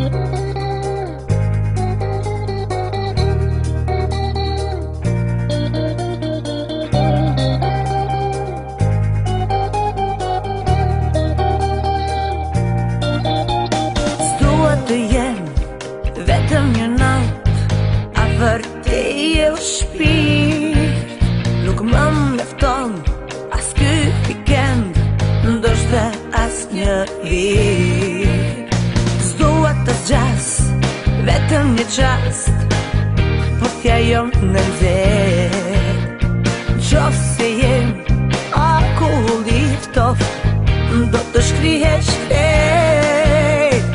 Të jem vetëm një natë, afër teje u shpirt. Nuk më mjafton as ky vikend, ndoshta as një vit. S'dua të zgjas vetëm një çast, po t'ja jom në nxehtë. Nëse jem akull i ftoft, do të shkrihet shkret.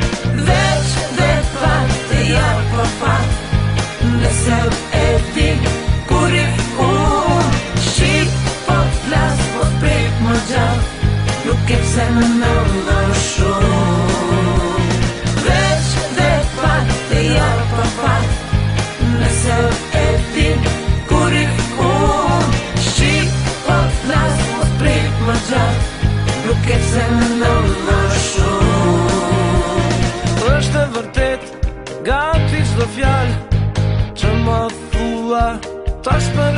Nëse e di kur i unë shqip, po t'flas, po t'prek më gjatë, nuk e pse më nëllë shumë. Veç dhe pak të jarë për pak. Nëse e di kur i unë shqip, po t'flas, po t'prek më gjatë, nuk e pse më nëllë shumë. Është e vërtet, gati çdo fjalë që më thua, tash për